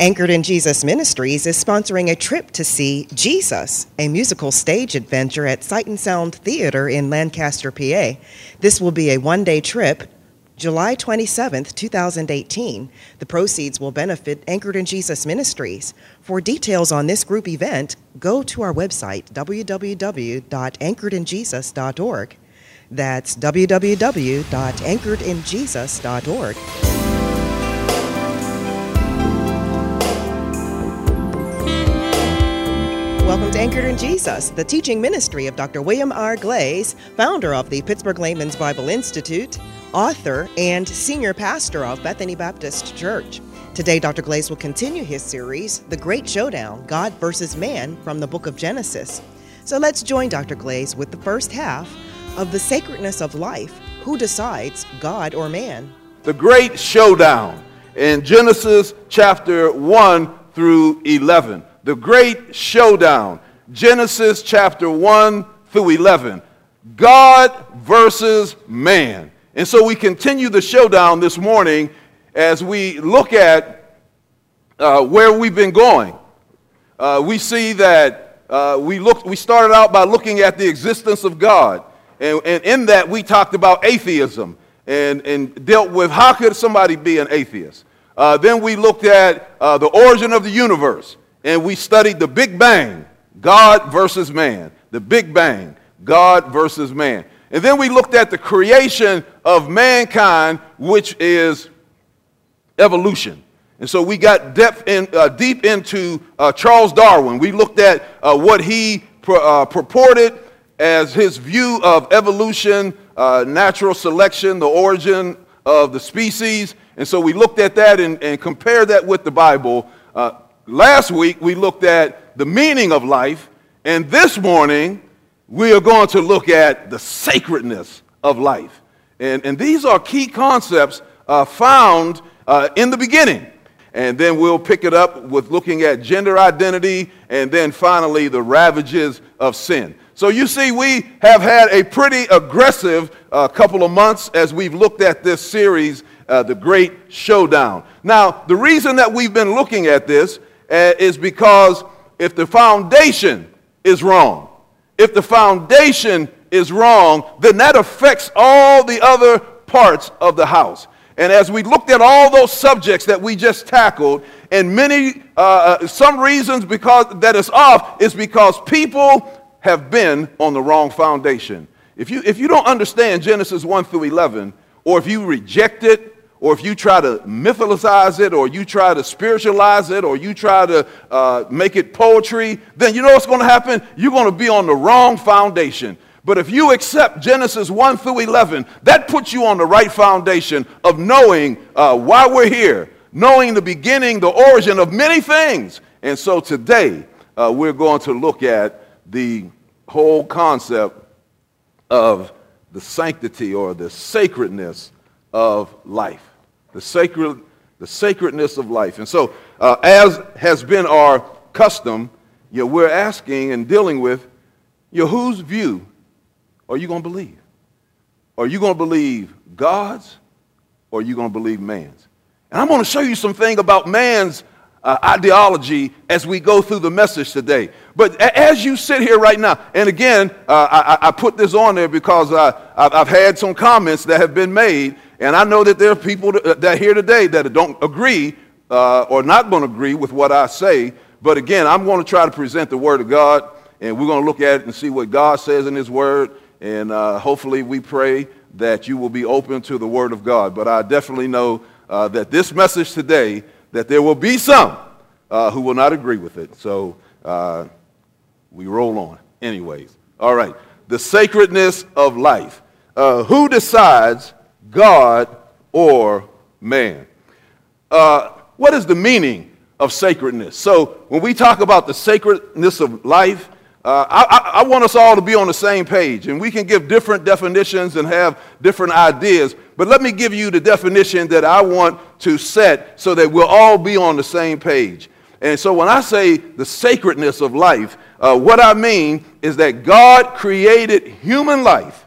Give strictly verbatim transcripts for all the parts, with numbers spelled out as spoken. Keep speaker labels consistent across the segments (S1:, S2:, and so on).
S1: Anchored in Jesus Ministries is sponsoring a trip to see Jesus, a musical stage adventure at Sight and Sound Theater in Lancaster, P A. This will be a one-day trip, July twenty-seventh, twenty eighteen. The proceeds will benefit Anchored in Jesus Ministries. For details on this group event, go to our website, w w w dot anchored in jesus dot org. That's w w w dot anchored in jesus dot org. Welcome to Anchored in Jesus, the teaching ministry of Doctor William R. Glaze, founder of the Pittsburgh Layman's Bible Institute, author, and senior pastor of Bethany Baptist Church. Today, Doctor Glaze will continue his series, The Great Showdown, God versus Man, from the book of Genesis. So let's join Doctor Glaze with the first half of The Sacredness of Life. Who decides, God or man?
S2: The Great Showdown in Genesis chapter one through eleven. The Great Showdown, Genesis chapter one through eleven. God versus man. And so we continue the showdown this morning as we look at uh, where we've been going. Uh, we see that uh, we looked. We started out by looking at the existence of God. And, and in that we talked about atheism and, and dealt with how could somebody be an atheist. Uh, then we looked at uh, the origin of the universe. And we studied the Big Bang, God versus man. The Big Bang, God versus man. And then we looked at the creation of mankind, which is evolution. And so we got depth in, uh, deep into uh, Charles Darwin. We looked at uh, what he pr- uh, purported as his view of evolution, uh, natural selection, the origin of the species. And so we looked at that and, and compared that with the Bible. Uh, Last week, we looked at the meaning of life, and this morning, we are going to look at the sacredness of life. And, and these are key concepts uh, found uh, in the beginning. And then we'll pick it up with looking at gender identity, and then finally, the ravages of sin. So you see, we have had a pretty aggressive uh, couple of months as we've looked at this series, uh, The Great Showdown. Now, the reason that we've been looking at this Uh, is because if the foundation is wrong, if the foundation is wrong, then that affects all the other parts of the house. And as we looked at all those subjects that we just tackled, and many, uh, some reasons because that is off is because people have been on the wrong foundation. If you, if you don't understand Genesis one through eleven, or if you reject it, or if you try to mythologize it, or you try to spiritualize it, or you try to uh, make it poetry, then you know what's going to happen? You're going to be on the wrong foundation. But if you accept Genesis one through eleven, that puts you on the right foundation of knowing uh, why we're here, knowing the beginning, the origin of many things. And so today, uh, we're going to look at the whole concept of the sanctity or the sacredness of life. The sacred, the sacredness of life. And so, uh, as has been our custom, you know, we're asking and dealing with, you know, whose view are you going to believe? Are you going to believe God's, or are you going to believe man's? And I'm going to show you something about man's uh, ideology as we go through the message today. But a- as you sit here right now, and again, uh, I, I put this on there because uh, I've, I've had some comments that have been made. And I know that there are people that are here today that don't agree uh, or not going to agree with what I say. But again, I'm going to try to present the Word of God, and we're going to look at it and see what God says in His Word. And uh, hopefully we pray that you will be open to the Word of God. But I definitely know uh, that this message today, that there will be some uh, who will not agree with it. So uh, we roll on anyways. All right. The sacredness of life. Uh, who decides, God or man? Uh, what is the meaning of sacredness? So when we talk about the sacredness of life, uh, I, I, I want us all to be on the same page. And we can give different definitions and have different ideas. But let me give you the definition that I want to set so that we'll all be on the same page. And so when I say the sacredness of life, uh, what I mean is that God created human life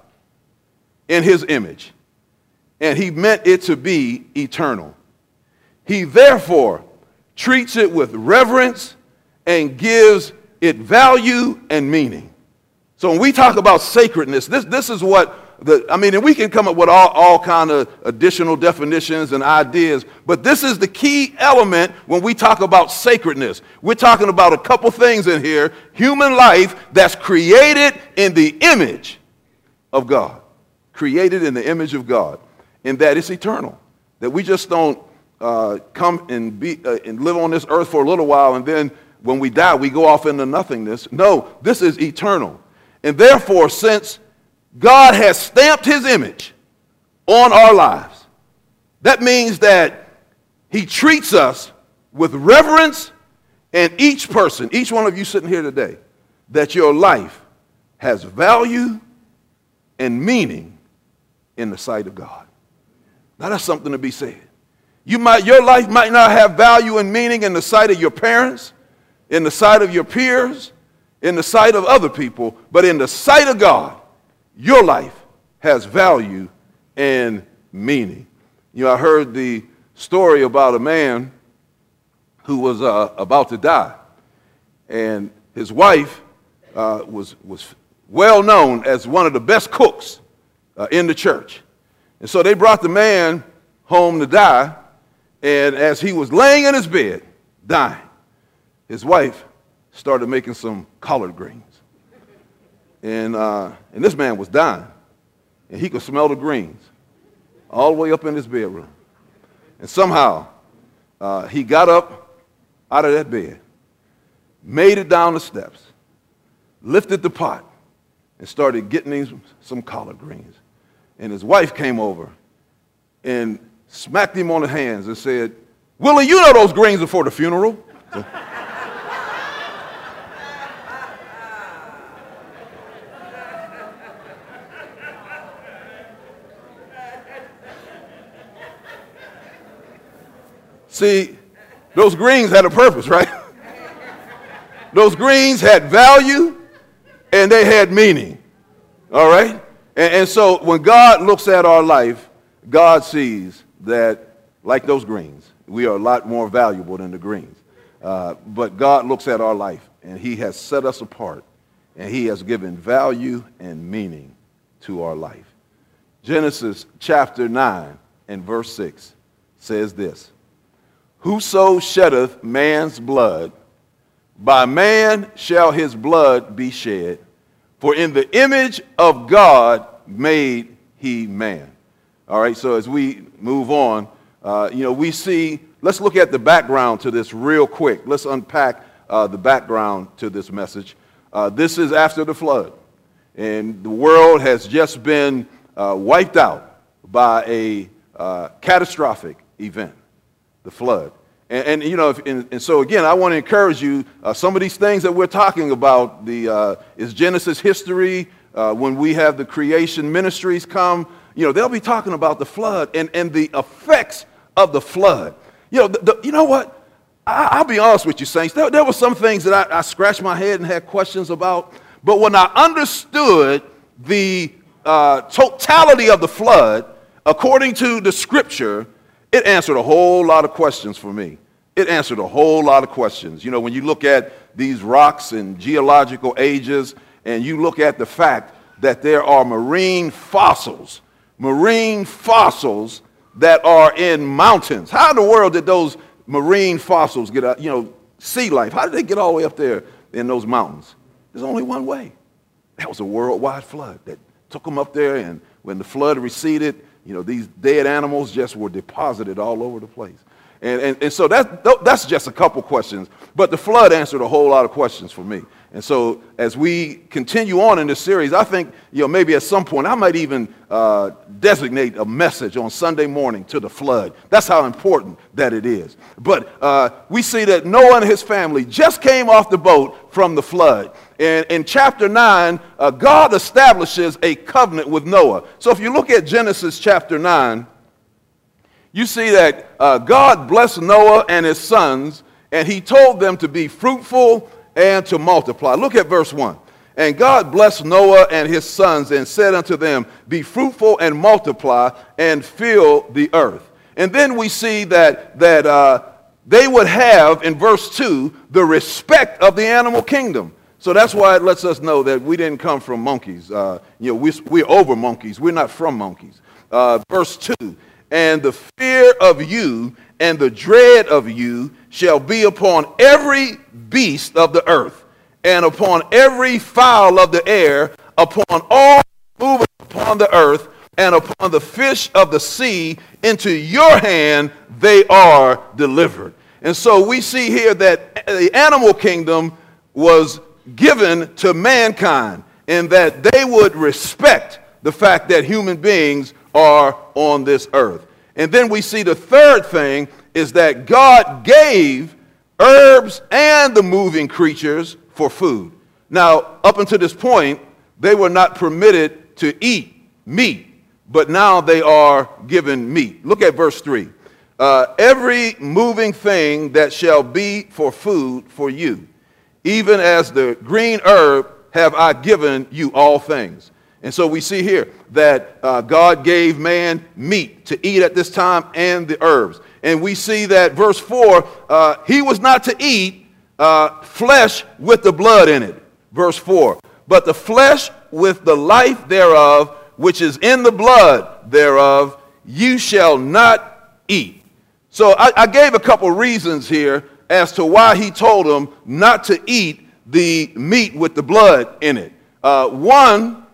S2: in His image. And He meant it to be eternal. He therefore treats it with reverence, and gives it value and meaning. So when we talk about sacredness, this, this is what the, I mean, and we can come up with all, all kind of additional definitions and ideas, but this is the key element when we talk about sacredness. We're talking about a couple things in here. Human life that's created in the image of God. Created in the image of God. And that it's eternal. That we just don't uh, come and, be, uh, and live on this earth for a little while, and then when we die, we go off into nothingness. No, this is eternal. And therefore, since God has stamped his image on our lives, that means that he treats us with reverence, and each person, each one of you sitting here today, that your life has value and meaning in the sight of God. Now that's something to be said. You might, your life might not have value and meaning in the sight of your parents, in the sight of your peers, in the sight of other people, but in the sight of God, your life has value and meaning. You know, I heard the story about a man who was uh, about to die, and his wife uh, was, was well known as one of the best cooks uh, in the church. And so they brought the man home to die, and as he was laying in his bed, dying, his wife started making some collard greens. And, uh, and this man was dying, and he could smell the greens all the way up in his bedroom. And somehow, uh, he got up out of that bed, made it down the steps, lifted the pot, and started getting him some collard greens. And his wife came over and smacked him on the hands and said, "Willie, you know those greens are for the funeral." So, see, those greens had a purpose, right? Those greens had value and they had meaning, all right? And, and so when God looks at our life, God sees that, like those greens, we are a lot more valuable than the greens. Uh, but God looks at our life, and he has set us apart, and he has given value and meaning to our life. Genesis chapter nine and verse six says this: "Whoso sheddeth man's blood, by man shall his blood be shed, for in the image of God made he man." All right, so as we move on, uh, you know, we see, let's look at the background to this real quick. Let's unpack uh, the background to this message. Uh, this is after the flood, and the world has just been uh, wiped out by a uh, catastrophic event, the flood. And, and you know, if, and, and so again, I want to encourage you, uh, some of these things that we're talking about, the uh, is Genesis history. Uh, when we have the creation ministries come, you know, they'll be talking about the flood and, and the effects of the flood. You know, the, the, you know what? I, I'll be honest with you, saints. There, there were some things that I, I scratched my head and had questions about. But when I understood the uh, totality of the flood, according to the scripture, it answered a whole lot of questions for me. It answered a whole lot of questions. You know, when you look at these rocks and geological ages, and you look at the fact that there are marine fossils, marine fossils that are in mountains. How in the world did those marine fossils get out, you know, sea life? How did they get all the way up there in those mountains? There's only one way. That was a worldwide flood that took them up there, and when the flood receded, you know, these dead animals just were deposited all over the place. And, and, and so that, that's just a couple questions. But the flood answered a whole lot of questions for me. And so as we continue on in this series, I think, you know, maybe at some point I might even uh, designate a message on Sunday morning to the flood. That's how important that it is. But uh, we see that Noah and his family just came off the boat from the flood. And in chapter nine, uh, God establishes a covenant with Noah. So if you look at Genesis chapter nine, you see that uh, God blessed Noah and his sons, and he told them to be fruitful and to multiply. Look at verse one. "And God blessed Noah and his sons and said unto them, Be fruitful and multiply and fill the earth." And then we see that, that uh, they would have, in verse two, the respect of the animal kingdom. So that's why it lets us know that we didn't come from monkeys. Uh, you know, we, we're over monkeys. We're not from monkeys. Uh, verse two, and the fear of you and the dread of you shall be upon every beast of the earth, and upon every fowl of the air, upon all moving upon the earth, and upon the fish of the sea. Into your hand they are delivered. And so we see here that the animal kingdom was given to mankind, and that they would respect the fact that human beings are on this earth. And then we see the third thing is that God gave herbs and the moving creatures for food. Now, up until this point, they were not permitted to eat meat, but now they are given meat. Look at verse three. Uh, every moving thing that shall be for food for you, even as the green herb have I given you all things. And so we see here that uh, God gave man meat to eat at this time and the herbs. And we see that verse four, uh, he was not to eat uh, flesh with the blood in it. Verse four, but the flesh with the life thereof, which is in the blood thereof, you shall not eat. So I, I gave a couple reasons here as to why he told them not to eat the meat with the blood in it. Uh, one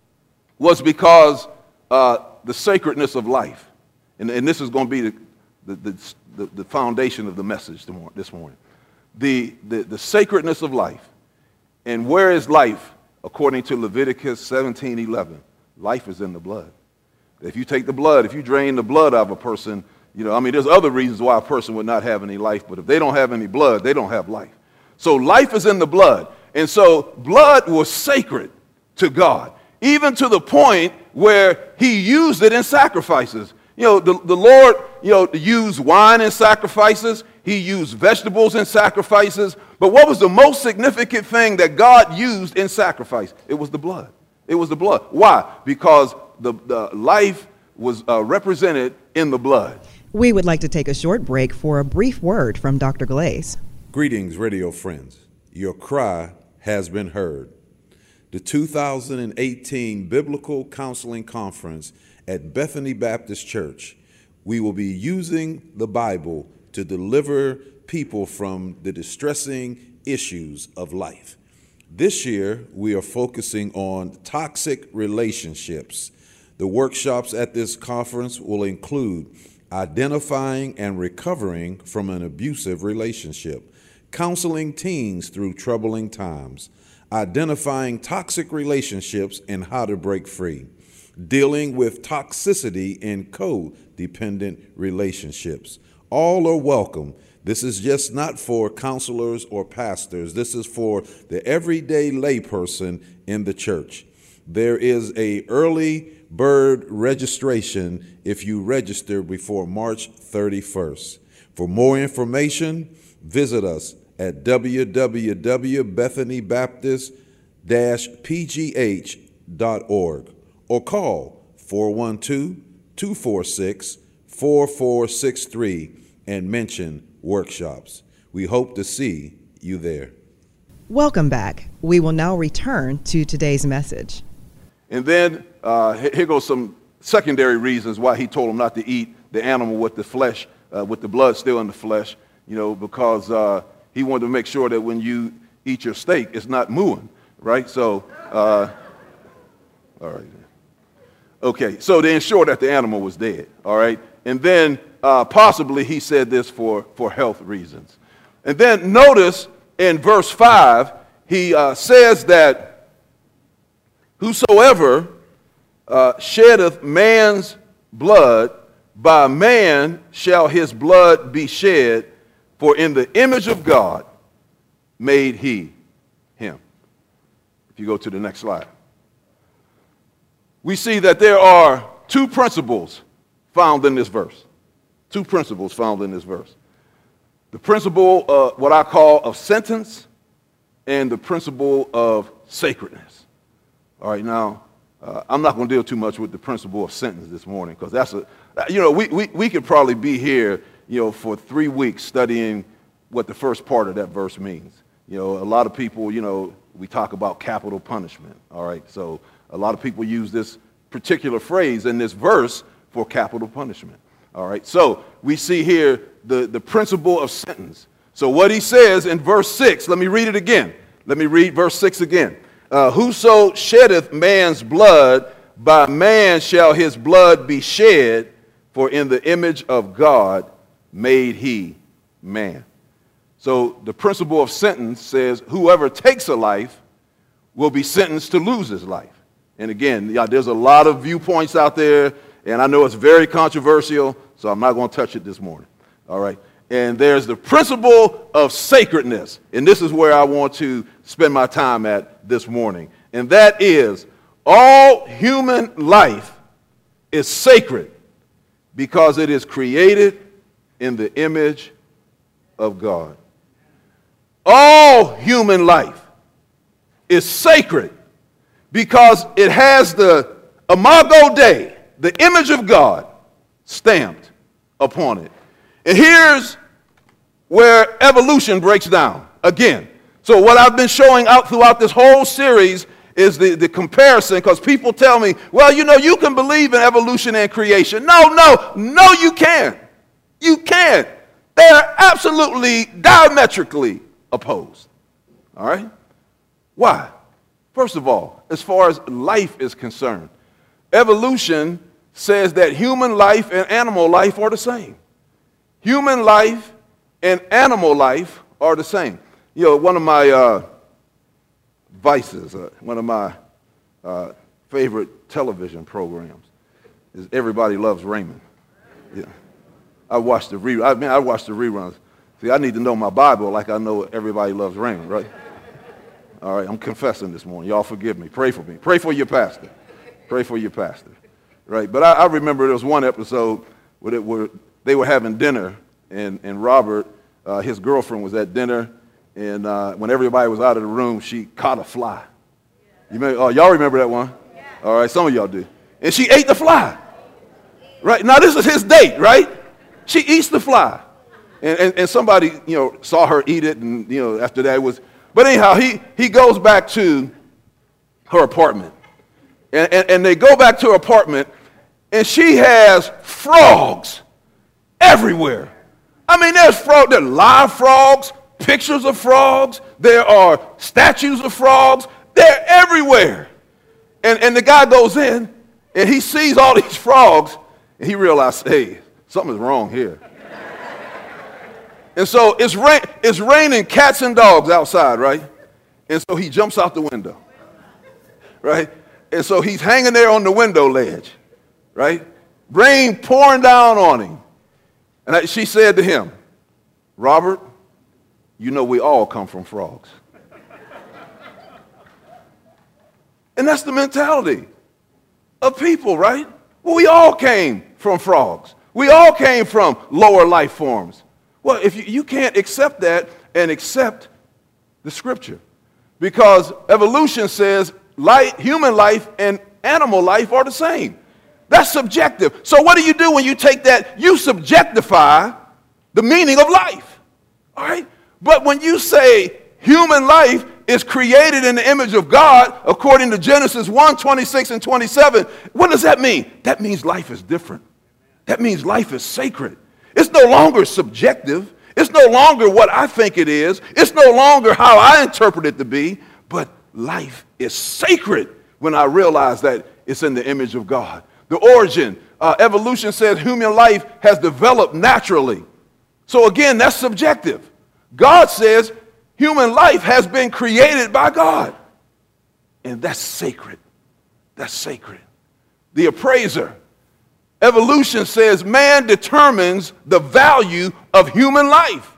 S2: was because uh, the sacredness of life. And, and this is going to be the, the, the, the foundation of the message this morning. The, the, the sacredness of life. And where is life? According to Leviticus seventeen eleven, life is in the blood. If you take the blood, if you drain the blood out of a person, you know, I mean, there's other reasons why a person would not have any life, but if they don't have any blood, they don't have life. So life is in the blood. And so blood was sacred to God, even to the point where he used it in sacrifices. You know, the, the Lord, you know, used wine in sacrifices. He used vegetables in sacrifices. But what was the most significant thing that God used in sacrifice? It was the blood. It was the blood. Why? Because the, the life was uh, represented in the blood.
S1: We would like to take a short break for a brief word from Doctor Glaze.
S3: Greetings, radio friends. Your cry has been heard. The two thousand eighteen Biblical Counseling Conference at Bethany Baptist Church, we will be using the Bible to deliver people from the distressing issues of life. This year, we are focusing on toxic relationships. The workshops at this conference will include identifying and recovering from an abusive relationship, counseling teens through troubling times, identifying toxic relationships and how to break free, dealing with toxicity in codependent relationships. All are welcome. This is just not for counselors or pastors. This is for the everyday layperson in the church. There is a early bird registration if you register before March thirty-first. For more information, visit us at w w w dot bethany baptist dash p g h dot org or call four one two, two four six, four four six three and mention workshops. We hope to see you there.
S1: Welcome back. We will now return to today's message.
S2: And then uh, here goes some secondary reasons why he told them not to eat the animal with the flesh, uh, with the blood still in the flesh, you know, because uh, he wanted to make sure that when you eat your steak, it's not mooing, right? So, uh, all right. Okay, so to ensure that the animal was dead, all right? And then uh, possibly he said this for, for health reasons. And then notice in verse five, he uh, says that whosoever uh, sheddeth man's blood, by man shall his blood be shed, for in the image of God made he him. If you go to the next slide. We see that there are two principles found in this verse. Two principles found in this verse. The principle, uh, what I call of sentence, and the principle of sacredness. All right, now, uh, I'm not going to deal too much with the principle of sentence this morning, because that's a, you know, we, we, we could probably be here you know, for three weeks studying what the first part of that verse means. You know, a lot of people, you know, we talk about capital punishment, all right? So a lot of people use this particular phrase in this verse for capital punishment, all right? So we see here the, the principle of sentence. So what he says in verse six, let me read it again. Let me read verse six again. Uh, Whoso sheddeth man's blood, by man shall his blood be shed, for in the image of God made he man. So the principle of sentence says whoever takes a life will be sentenced to lose his life. And again, yeah, there's a lot of viewpoints out there, and I know it's very controversial, so I'm not going to touch it this morning. All right? And there's the principle of sacredness, and this is where I want to spend my time at this morning. And that is, all human life is sacred because it is created in the image of God. All human life is sacred because it has the imago Dei, the image of God, stamped upon it. And here's where evolution breaks down again. So what I've been showing out throughout this whole series is the, the comparison, because people tell me, well, you know, you can believe in evolution and creation. No, no, no, you can't. You can't. They are absolutely diametrically opposed. All right? Why? First of all, as far as life is concerned, evolution says that human life and animal life are the same. Human life and animal life are the same. You know, one of my uh, vices, uh, one of my uh, favorite television programs is Everybody Loves Raymond. Yeah. I watched the re- I mean, I watched the reruns. See, I need to know my Bible like I know Everybody Loves Raymond, right? All right, I'm confessing this morning. Y'all forgive me. Pray for me. Pray for your pastor. Pray for your pastor. Right? But I, I remember there was one episode where, it, where they were having dinner, and, and Robert, uh, his girlfriend, was at dinner, and uh, when everybody was out of the room, she caught a fly. You may, oh, y'all remember that one? All right, some of y'all do. And she ate the fly. Right? Now, this is his date, right? She eats the fly. And, and, and somebody, you know, saw her eat it, and, you know, after that it was... But anyhow, he, he goes back to her apartment. And, and, and they go back to her apartment, and she has frogs everywhere. I mean, there's frog, there are live frogs, pictures of frogs. There are statues of frogs. They're everywhere. And, and the guy goes in, and he sees all these frogs, and he realizes, hey, something's wrong here. And so it's, rain, it's raining cats and dogs outside, right? And so he jumps out the window, right? And so he's hanging there on the window ledge, right? Rain pouring down on him. And I, she said to him, Robert, you know we all come from frogs. And that's the mentality of people, right? Well, we all came from frogs. We all came from lower life forms. Well, if you, you can't accept that and accept the scripture, because evolution says life, human life and animal life are the same. That's subjective. So what do you do when you take that? You subjectify the meaning of life. All right? But when you say human life is created in the image of God, according to Genesis one, twenty-six and twenty-seven, what does that mean? That means life is different. That means life is sacred. It's no longer subjective. It's no longer what I think it is. It's no longer how I interpret it to be. But life is sacred when I realize that it's in the image of God. The origin, uh, evolution says human life has developed naturally. So again, that's subjective. God says human life has been created by God. And that's sacred. That's sacred. The appraiser. Evolution says man determines the value of human life.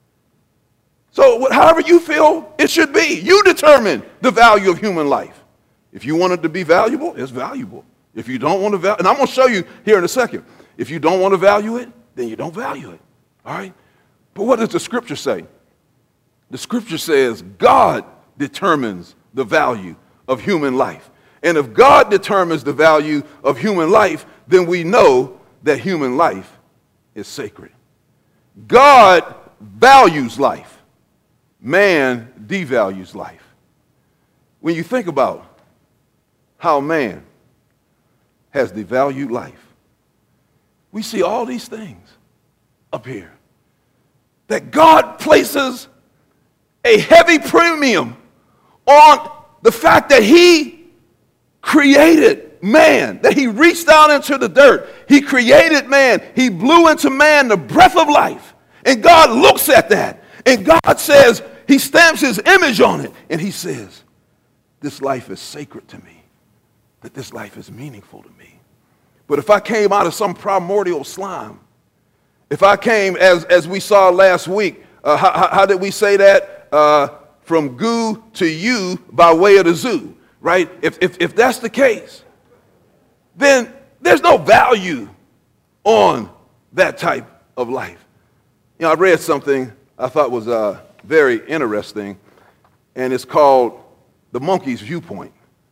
S2: So however you feel it should be, you determine the value of human life. If you want it to be valuable, it's valuable. If you don't want to value, and I'm going to show you here in a second. If you don't want to value it, then you don't value it. All right? But what does the scripture say? The scripture says God determines the value of human life. And if God determines the value of human life, then we know that human life is sacred. God values life. Man devalues life. When you think about how man has devalued life, we see all these things up here that God places a heavy premium on the fact that he created man, that he reached down into the dirt. He created man. He blew into man the breath of life. And God looks at that. And God says, he stamps his image on it. And he says, this life is sacred to me. That this life is meaningful to me. But if I came out of some primordial slime, if I came, as, as we saw last week, uh, how, how did we say that? Uh, from goo to you by way of the zoo, right? If, if, if that's the case, then there's no value on that type of life. You know, I read something I thought was uh, very interesting, and it's called The Monkey's Viewpoint.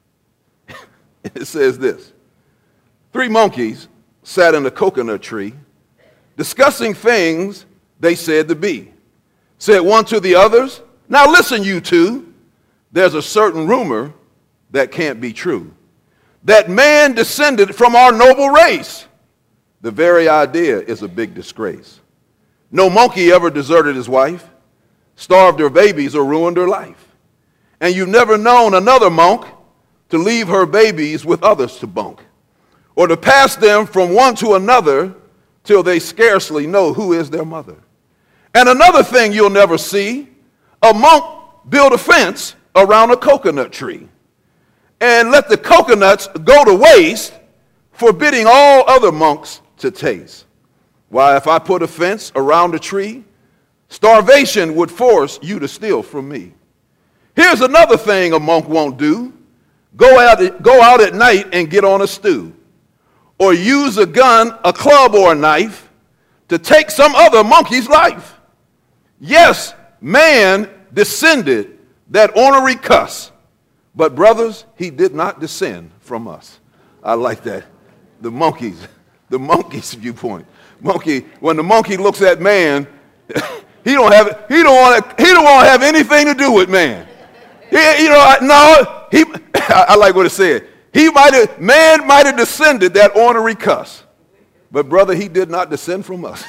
S2: It says this: three monkeys sat in a coconut tree discussing things they said to be. Said one to the others, now listen, you two, there's a certain rumor that can't be true. That man descended from our noble race. The very idea is a big disgrace. No monkey ever deserted his wife, starved her babies, or ruined her life. And you've never known another monk to leave her babies with others to bunk, or to pass them from one to another till they scarcely know who is their mother. And another thing you'll never see, a monk build a fence around a coconut tree and let the coconuts go to waste, forbidding all other monks to taste. Why, if I put a fence around a tree, starvation would force you to steal from me. Here's another thing a monk won't do. Go out, go out at night and get on a stew, or use a gun, a club, or a knife to take some other monkey's life. Yes, man descended that ornery cuss, but brothers, he did not descend from us. I like that. The monkeys, the monkey's viewpoint. Monkey, when the monkey looks at man, he don't have he don't want to he don't want to have anything to do with man. He, you know, no, he. I like what it said. He might have man might have descended that ornery cuss, but brother, he did not descend from us.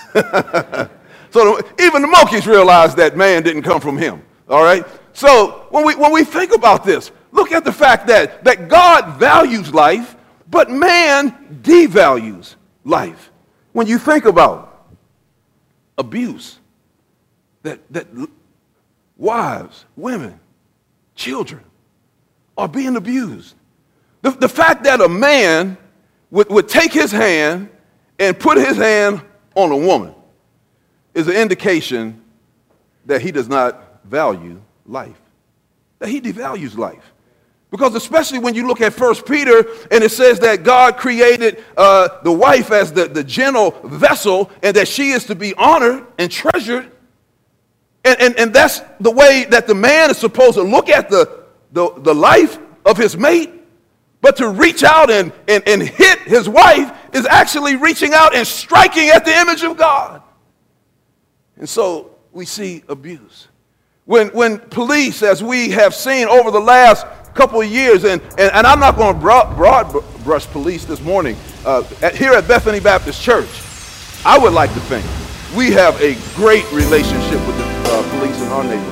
S2: So the, even the monkeys realized that man didn't come from him. All right. So when we when we think about this, look at the fact that that God values life, but man devalues life. When you think about abuse, that that wives, women, children are being abused. The, the fact that a man would, would take his hand and put his hand on a woman is an indication that he does not value life, that he devalues life. Because especially when you look at First Peter, and it says that God created uh, the wife as the, the gentle vessel, and that she is to be honored and treasured. And, and, and that's the way that the man is supposed to look at the, the, the life of his mate. But to reach out and, and, and hit his wife is actually reaching out and striking at the image of God. And so we see abuse. When, when police, as we have seen over the last couple of years, and, and, and I'm not going to broad, broad brush police this morning, uh, at, here at Bethany Baptist Church, I would like to think we have a great relationship with the uh, police in our neighborhood.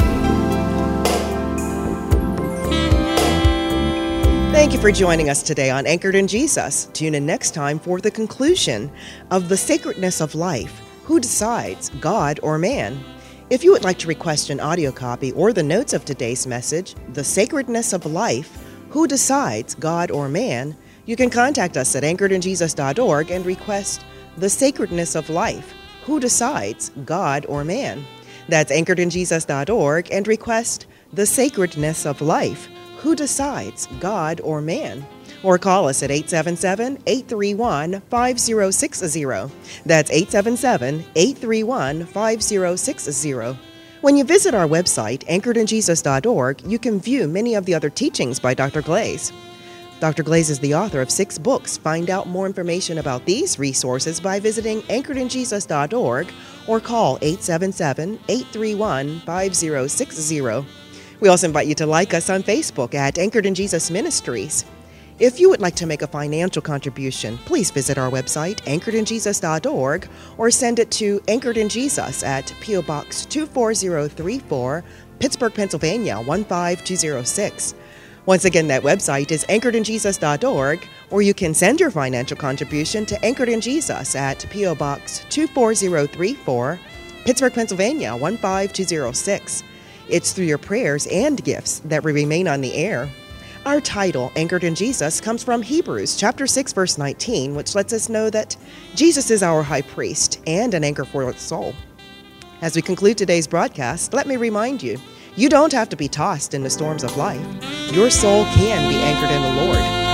S1: Thank you for joining us today on Anchored in Jesus. Tune in next time for the conclusion of The Sacredness of Life. Who decides, God or man? If you would like to request an audio copy or the notes of today's message, The Sacredness of Life, Who Decides, God or Man, you can contact us at anchored in jesus dot org and request The Sacredness of Life, Who Decides, God or Man. That's anchored in jesus dot org and request The Sacredness of Life, Who Decides, God or Man. Or call us at eight seven seven, eight three one, five zero six zero. That's eight seven seven, eight three one, five zero six zero. When you visit our website, anchored in jesus dot org, you can view many of the other teachings by Doctor Glaze. Doctor Glaze is the author of six books. Find out more information about these resources by visiting anchored in jesus dot org or call eight seven seven, eight three one, five zero six zero. We also invite you to like us on Facebook at Anchored in Jesus Ministries. If you would like to make a financial contribution, please visit our website, anchored in jesus dot org, or send it to Anchored in Jesus at P O Box two four zero three four, Pittsburgh, Pennsylvania one five two zero six. Once again, that website is anchored in jesus dot org, or you can send your financial contribution to Anchored in Jesus at P O Box two four zero three four, Pittsburgh, Pennsylvania one five two zero six. It's through your prayers and gifts that we remain on the air. Our title, Anchored in Jesus, comes from Hebrews chapter six, verse nineteen, which lets us know that Jesus is our high priest and an anchor for the soul. As we conclude today's broadcast, let me remind you, you don't have to be tossed in the storms of life. Your soul can be anchored in the Lord.